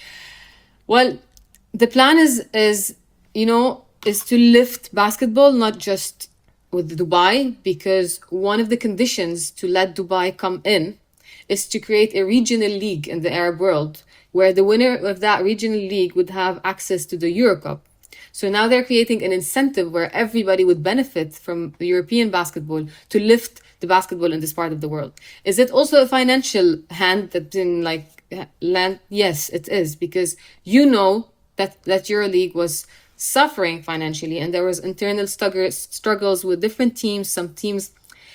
Well, the plan is is you know is to lift basketball, not just with Dubai, because one of the conditions to let Dubai come in is to create a regional league in the Arab world, where the winner of that regional league would have access to the Euro Cup. So now they're creating an incentive where everybody would benefit from the European basketball to lift the basketball in this part of the world. Is it also a financial hand that's in like land? Yes, it is, because you know that that EuroLeague was suffering financially and there was internal struggles with different teams. Some teams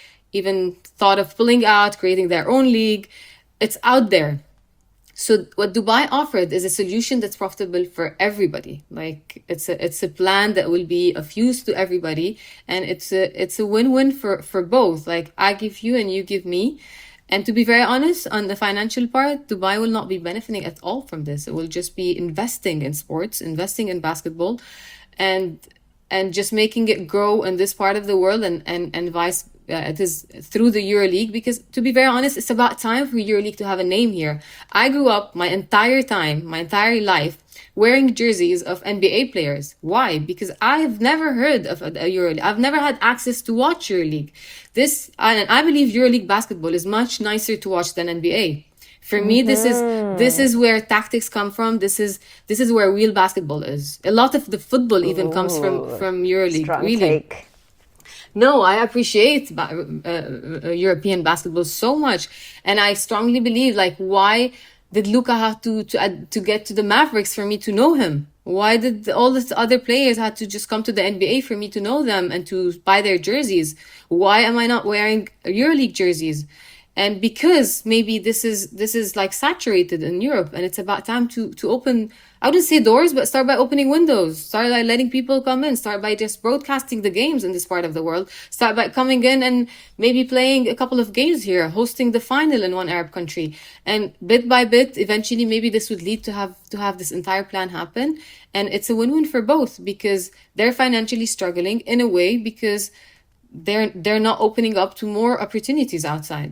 even thought of pulling out, creating their own league. It's out there. So what Dubai offered is a solution that's profitable for everybody. Like it's a it's a plan that will be of use to everybody, and it's a it's a win-win for for both. Like I give you and you give me. And to be very honest, on the financial part, Dubai will not be benefiting at all from this. It will just be investing in sports, investing in basketball, and and just making it grow in this part of the world, and and and vice. Uh, it is through the EuroLeague, because to be very honest, it's about time for EuroLeague to have a name here. I grew up my entire time, my entire life, wearing jerseys of N B A players. Why? Because I've never heard of a, a EuroLeague. I've never had access to watch EuroLeague. This, and I believe EuroLeague basketball is much nicer to watch than N B A. For me, mm-hmm. this is this is where tactics come from. This is this is where real basketball is. A lot of the football even Ooh, comes from from EuroLeague. Strong really. Take. No, I appreciate ba- uh, uh, European basketball so much, and I strongly believe, like, why did Luka have to to uh, to get to the Mavericks for me to know him? Why did all the other players had to just come to the N B A for me to know them and to buy their jerseys? Why am I not wearing EuroLeague jerseys? And because maybe this is this is like saturated in Europe, and it's about time to to open, I wouldn't say doors, but start by opening windows. Start by letting people come in. Start by just broadcasting the games in this part of the world. Start by coming in and maybe playing a couple of games here, hosting the final in one Arab country. And bit by bit, eventually, maybe this would lead to have to have this entire plan happen. And it's a win-win for both, because they're financially struggling in a way because they're they're not opening up to more opportunities outside.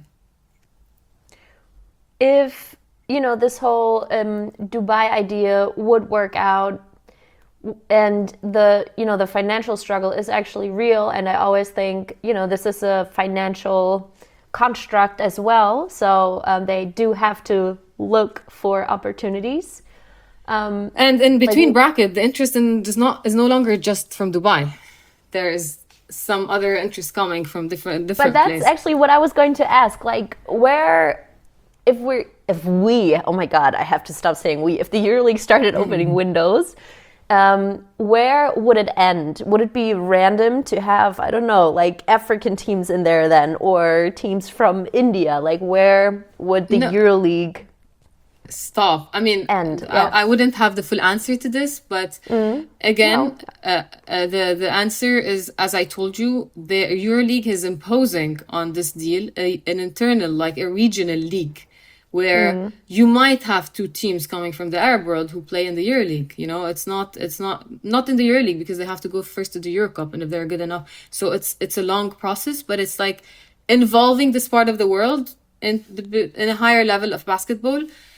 If, you know, this whole um, Dubai idea would work out and the, you know, the financial struggle is actually real, and I always think, you know, this is a financial construct as well, so um, they do have to look for opportunities. Um, and in between like, bracket, the interest in is not is no longer just from Dubai. There is some other interest coming from different different But that's places. Actually what I was going to ask, like, where... If we, if we, oh my God, I have to stop saying we. If the EuroLeague started opening mm-hmm. windows, um, where would it end? Would it be random to have, I don't know, like African teams in there then, or teams from India? Like, where would the no. EuroLeague stop? I mean, end? Yeah. I, I wouldn't have the full answer to this, but mm-hmm. again, no. uh, uh, the the answer is, as I told you, the EuroLeague is imposing on this deal a, an internal, like a regional league, where Mm. you might have two teams coming from the Arab world who play in the EuroLeague. You know, it's not it's not not in the EuroLeague because they have to go first to the Euro Cup, and if they're good enough, so it's it's a long process, but it's like involving this part of the world in the in a higher level of basketball.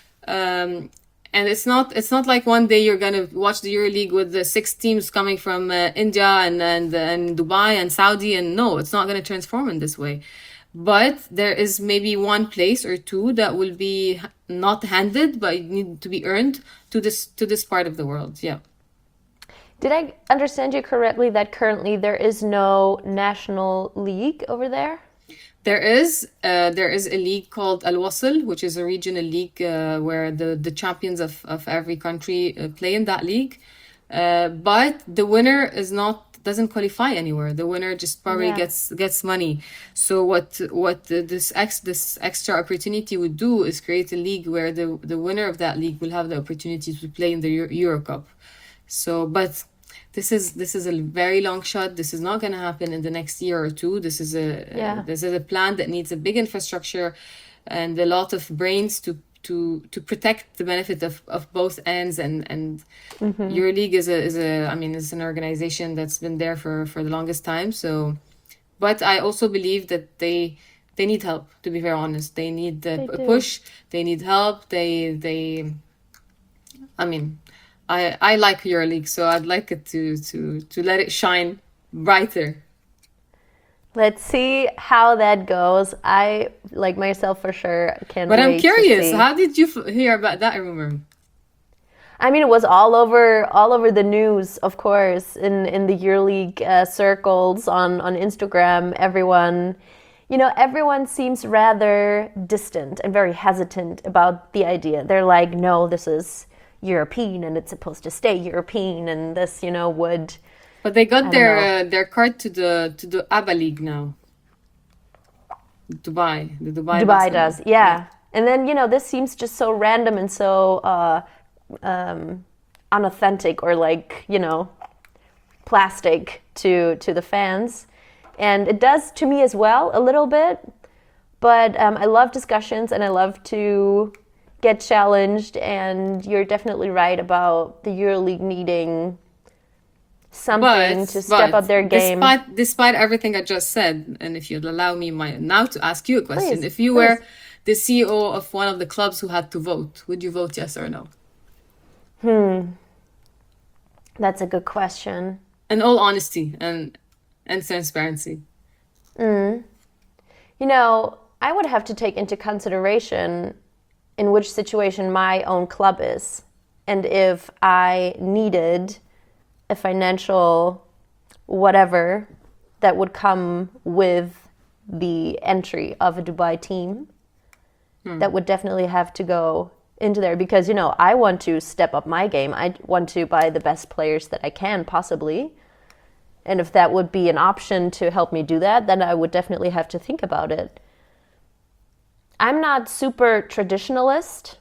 Um, and it's not it's not like one day you're gonna watch the EuroLeague with the six teams coming from uh, India and, and and Dubai and Saudi, and no, it's not gonna transform in this way. But there is maybe one place or two that will be h- not handed, but need to be earned to this to this part of the world. Yeah. Did I understand you correctly that currently there is no national league over there? There is uh, there is a league called Al Wasl, which is a regional league uh, where the, the champions of, of every country uh, play in that league. Uh, but the winner is not doesn't qualify anywhere. The winner just probably Yeah. gets gets money. So what what uh, this ex this extra opportunity would do is create a league where the the winner of that league will have the opportunity to play in the Euro, Euro Cup. So, but this is this is a very long shot. This is not going to happen in the next year or two. This is a Yeah. uh, this is a plan that needs a big infrastructure and a lot of brains to to to protect the benefit of, of both ends. And and EuroLeague is a is a I mean, it's an organization that's been there for for the longest time. So, but I also believe that they they need help. To be very honest, they need They the, a do. push. They need help. They they. I mean, I I like EuroLeague, so I'd like it to to to let it shine brighter. Let's see how that goes. I, like myself, for sure can't But wait I'm to curious, see. how did you f- hear about that rumor? I mean, it was all over all over the news, of course, in in the EuroLeague uh, circles on on Instagram. Everyone, you know, everyone seems rather distant and very hesitant about the idea. They're like, no, this is European and it's supposed to stay European, and this, you know, would. But they got don't their know. uh, their card to the to the A B A League now. Dubai, the Dubai. Dubai basketball. does, yeah. And then, you know, this seems just so random and so uh, um, unauthentic, or like, you know, plastic to to the fans. And it does to me as well, a little bit. But um, I love discussions and I love to get challenged. And you're definitely right about the EuroLeague needing something But, to step but up their game. despite despite everything I just said, and if you'd allow me my now to ask you a question, Please, if you please. were the C E O of one of the clubs who had to vote, would you vote yes or no? That's a good question. In all honesty and and transparency. You know, I would have to take into consideration in which situation my own club is, and if I needed a financial whatever that would come with the entry of a Dubai team, that would definitely have to go into there, because, you know, I want to step up my game. I want to buy the best players that I can possibly. And if that would be an option to help me do that, then I would definitely have to think about it. I'm not super traditionalist,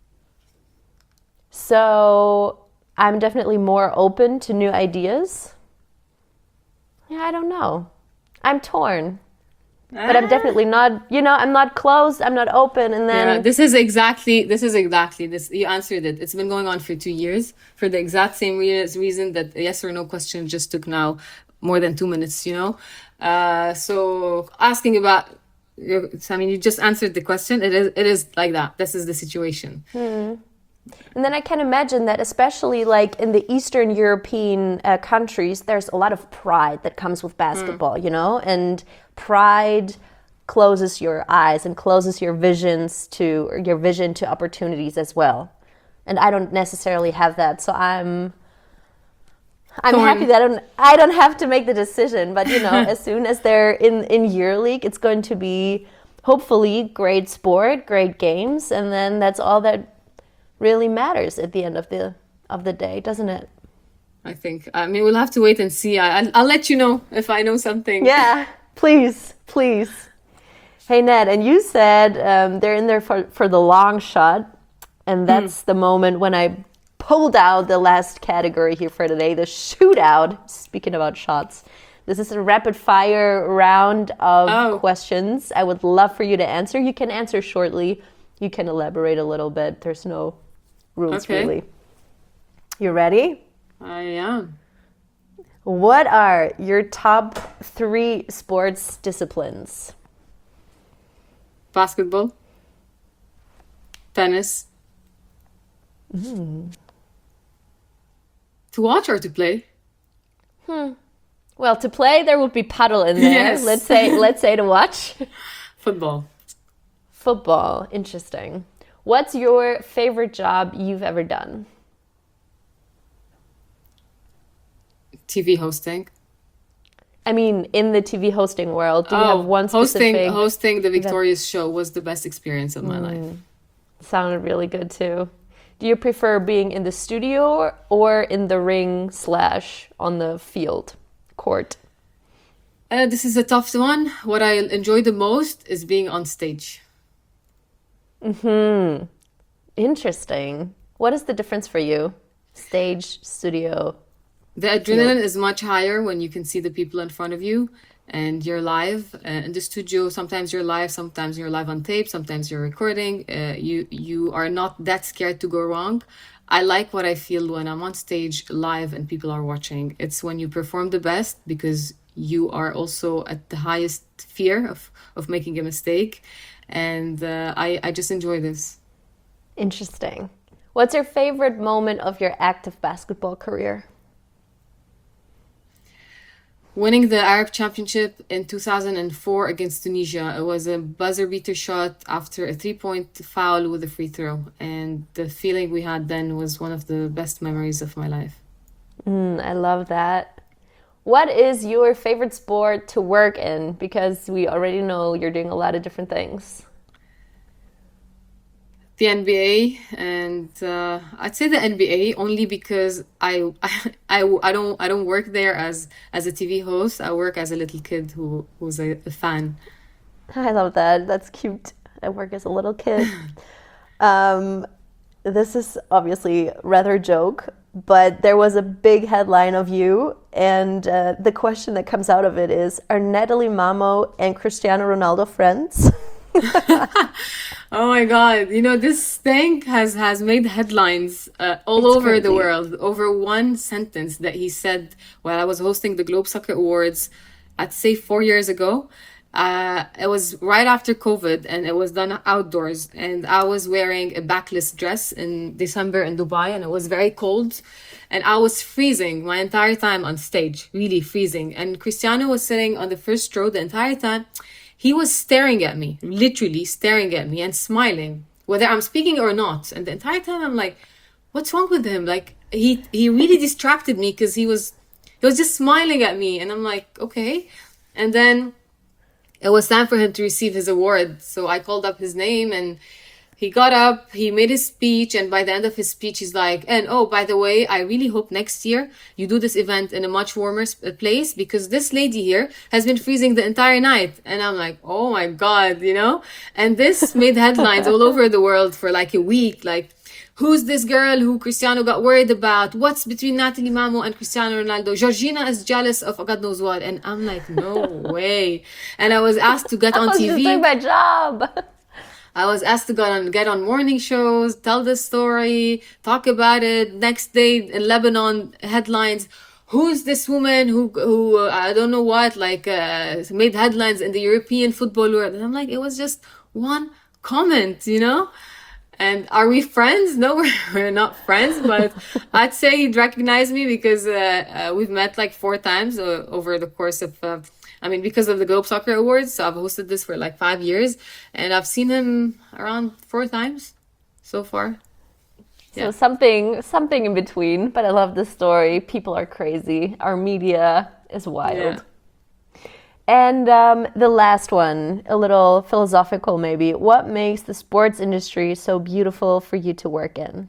so I'm definitely more open to new ideas. Yeah, I don't know. I'm torn. But I'm definitely not, you know, I'm not closed, I'm not open, and then... Yeah, this is exactly this is exactly this. You answered it. It's been going on for two years for the exact same re- reason that a yes or no question just took now more than two minutes. You know, uh, so asking about, your, I mean, you just answered the question. It is it is like that. This is the situation. And then I can imagine that, especially like in the Eastern European uh, countries, there's a lot of pride that comes with basketball, you know, and pride closes your eyes and closes your visions to or your vision to opportunities as well. And I don't necessarily have that, so I'm I'm Torn. happy that I don't I don't have to make the decision. But you know, as soon as they're in in EuroLeague, it's going to be hopefully great sport, great games, and then that's all that really matters at the end of the of the day, doesn't it? I think. I mean, we'll have to wait and see. I, I'll, I'll let you know if I know something. Yeah, please, please. Hey, Ned, and you said um, they're in there for, for the long shot, and that's the moment when I pulled out the last category here for today, the shootout. Speaking about shots, this is a rapid fire round of Oh. questions. I would love for you to answer. You can answer shortly. You can elaborate a little bit. There's no rules Okay. really. You ready? I am. What are your top three sports disciplines? Basketball, tennis. To watch or to play? Well, to play, there would be paddle in there. Yes. Let's say, let's say to watch. Football. Football. Interesting. What's your favorite job you've ever done? T V hosting. I mean, in the T V hosting world, do you have one hosting specific? hosting the Victorious show was the best experience of my Mm. life. Sounded really good too. Do you prefer being in the studio or in the ring slash on the field court? Uh, this is a tough one. What I enjoy the most is being on stage. Hmm. Interesting. What is the difference for you? Stage, studio. The adrenaline is much higher when you can see the people in front of you and you're live. Uh, in the studio, sometimes you're live, sometimes you're live on tape, sometimes you're recording. Uh, you you are not that scared to go wrong. I like what I feel when I'm on stage live and people are watching. It's when you perform the best because you are also at the highest fear of, of making a mistake. And uh, I, I just enjoy this. Interesting. What's your favorite moment of your active basketball career? Winning the Arab Championship in two thousand four against Tunisia. It was a buzzer beater shot after a three-point foul with a free throw. And the feeling we had then was one of the best memories of my life. Mm, I love that. What is your favorite sport to work in? Because we already know you're doing a lot of different things. The N B A, and uh, I'd say the N B A only because I, I, I don't I don't work there as as a T V host. I work as a little kid who who's a, a fan. I love that. That's cute. I work as a little kid. um, this is obviously rather a joke, but there was a big headline of you, and uh, the question that comes out of it is: are Natalie Mamo and Cristiano Ronaldo friends? Oh my God. You know, this thing has, has made headlines uh, all It's over the crazy. world over one sentence that he said while I was hosting the Globe Soccer Awards, I'd say four years ago. Uh, it was right after COVID and it was done outdoors. And I was wearing a backless dress in December in Dubai and it was very cold. And I was freezing my entire time on stage, really freezing. And Cristiano was sitting on the first row the entire time. He was staring at me, literally staring at me and smiling, whether I'm speaking or not. And the entire time I'm like, what's wrong with him? Like he he really distracted me because he was he was just smiling at me. And I'm like, okay. And then it was time for him to receive his award. So I called up his name and he got up, he made his speech, and by the end of his speech, he's like, and oh, by the way, I really hope next year you do this event in a much warmer sp- place because this lady here has been freezing the entire night. And I'm like, oh my God, you know? And this made headlines all over the world for like a week. Like, who's this girl who Cristiano got worried about? What's between Natalie Mamo and Cristiano Ronaldo? Georgina is jealous of God knows what. And I'm like, no way. And I was asked to get I on was T just V. doing my job. I was asked to go on, get on morning shows, tell the story, talk about it. Next day in Lebanon, headlines. Who's this woman who, who uh, I don't know what, like uh, made headlines in the European football world? And I'm like, it was just one comment, you know? And are we friends? No, we're, we're not friends, but I'd say he'd recognize me because uh, uh, we've met like four times uh, over the course of, uh, I mean, because of the Globe Soccer Awards. So I've hosted this for like five years and I've seen him around four times so far. So Yeah. something something in between, but I love this story. People are crazy. Our media is wild. Yeah. And um, the last one, a little philosophical maybe. What makes the sports industry so beautiful for you to work in?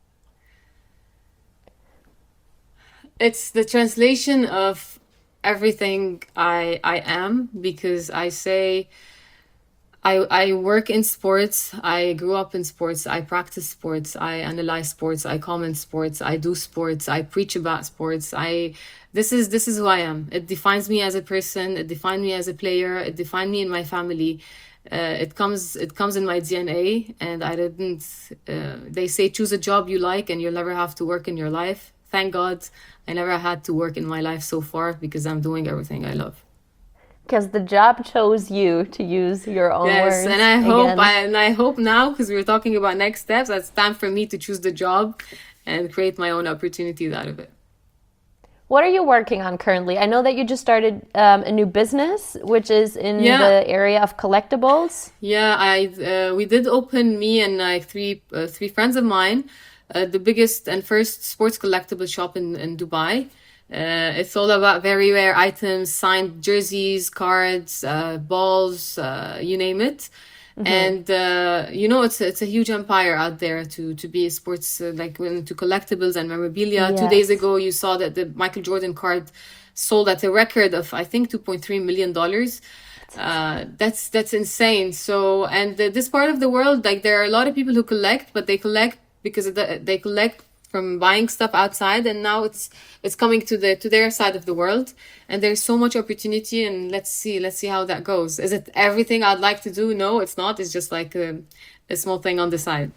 It's the translation of everything I I am because I say I I work in sports. I grew up in sports. I practice sports. I analyze sports. I comment sports. I do sports. I preach about sports. I this is this is who I am. It defines me as a person. It defines me as a player. It defined me in my family. Uh, it comes it comes in my D N A, and I didn't. Uh, they say choose a job you like, and you'll never have to work in your life. Thank God, I never had to work in my life so far because I'm doing everything I love. Because the job chose you, to use your own Yes, words. and I hope again. I, and I hope now, because we're talking about next steps, that it's time for me to choose the job and create my own opportunities out of it. What are you working on currently? I know that you just started um, a new business, which is in Yeah. the area of collectibles. Yeah, I uh, we did open, me and like three uh, three friends of mine, uh, the biggest and first sports collectible shop in in Dubai. Uh, it's all about very rare items, signed jerseys, cards, uh, balls, uh, you name it. And uh, you know, it's it's a huge empire out there to to be a sports uh, like when to collectibles and memorabilia. Two days Yes. ago, you saw that the Michael Jordan card sold at a record of I think two point three million dollars. Uh, that's that's insane. So, and the, this part of the world, like there are a lot of people who collect, but they collect because of the, they collect from buying stuff outside, and now it's it's coming to the to their side of the world, and there's so much opportunity. And let's see let's see how that goes. Is it everything I'd like to do? No, it's not. It's just like a, a small thing on the side.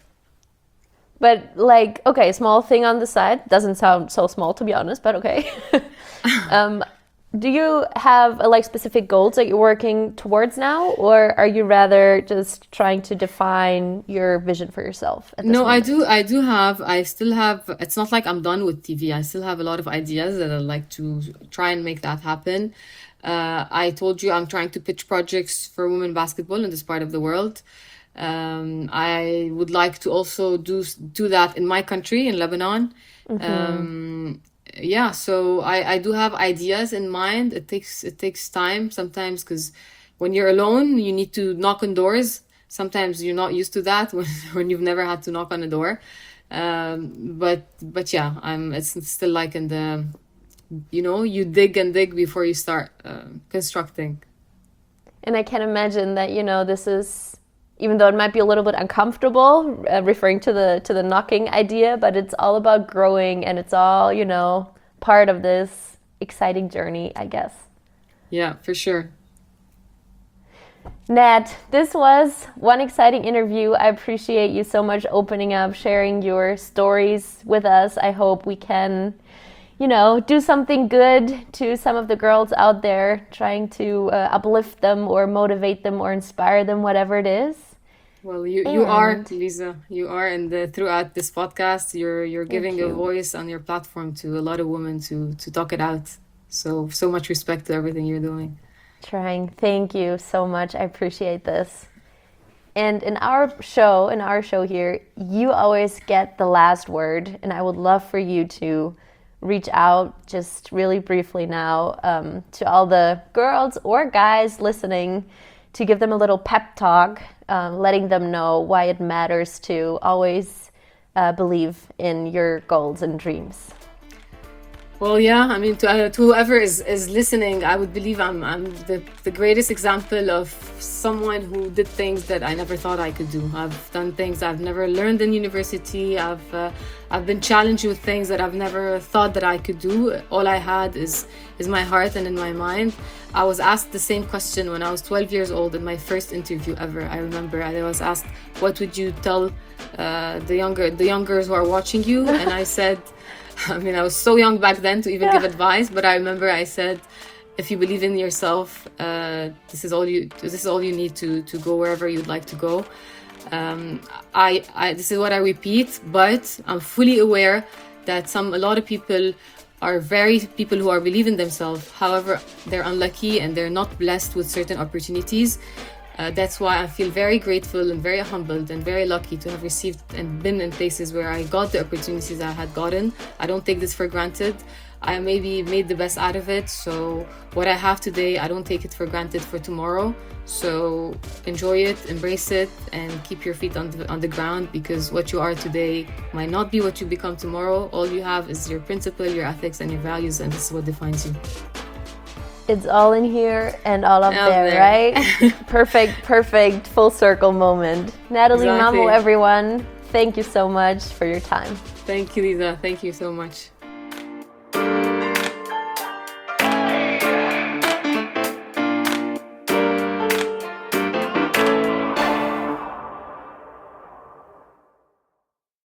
But like, okay, small thing on the side. Doesn't sound so small, to be honest, but okay. um, do you have uh, like specific goals that you're working towards now, or are you rather just trying to define your vision for yourself at this No, I moment? do. I do have. I still have. It's not like I'm done with T V. I still have a lot of ideas that I'd like to try and make that happen. Uh, I told you I'm trying to pitch projects for women basketball in this part of the world. Um, I would like to also do do that in my country, in Lebanon. Um, yeah, so I, I do have ideas in mind. It takes it takes time sometimes because when you're alone, you need to knock on doors. Sometimes you're not used to that when, when you've never had to knock on a door. Um, but but yeah, I'm it's still like in the, you know, you dig and dig before you start uh, constructing. And I can imagine that, you know, this is, even though it might be a little bit uncomfortable, uh, referring to the to the knocking idea, but it's all about growing, and it's all, you know, part of this exciting journey, I guess. Yeah, for sure. Nat, this was one exciting interview. I appreciate you so much opening up, sharing your stories with us. I hope we can, you know, do something good to some of the girls out there, trying to uh, uplift them or motivate them or inspire them, whatever it is. Well, you you are, And Lisa. You are, and the, throughout this podcast, you're you're thank giving a you. voice on your platform to a lot of women to to talk it out. So so much respect to everything you're doing. Trying. Thank you so much. I appreciate this. And in our show, in our show here, you always get the last word, and I would love for you to reach out just really briefly now um, to all the girls or guys listening, to give them a little pep talk, um, letting them know why it matters to always uh, believe in your goals and dreams. Well, yeah, I mean, to, uh, to whoever is, is listening, I would believe I'm I'm the, the greatest example of someone who did things that I never thought I could do. I've done things I've never learned in university. I've uh, I've been challenged with things that I've never thought that I could do. All I had is is my heart and in my mind. I was asked the same question when I was twelve years old in my first interview ever. I remember I was asked, "What would you tell uh, the younger the young girls who are watching you?" And I said, I mean, I was so young back then to even Yeah. give advice, but I remember I said, if you believe in yourself, uh, this is all you this is all you need to to go wherever you'd like to go. Um, I, I this is what I repeat, but I'm fully aware that some a lot of people are very people who are believe in themselves. However, they're unlucky and they're not blessed with certain opportunities. Uh, that's why I feel very grateful and very humbled and very lucky to have received and been in places where I got the opportunities I had gotten. I don't take this for granted. I maybe made the best out of it. So what I have today, I don't take it for granted for tomorrow. So enjoy it, embrace it, and keep your feet on the, on the ground, because what you are today might not be what you become tomorrow. All you have is your principle, your ethics, and your values, and this is what defines you. It's all in here and all up Out there, there. right? Perfect, perfect, full circle moment. Natalie Exactly. Mamo, everyone, thank you so much for your time. Thank you, Lisa. Thank you so much.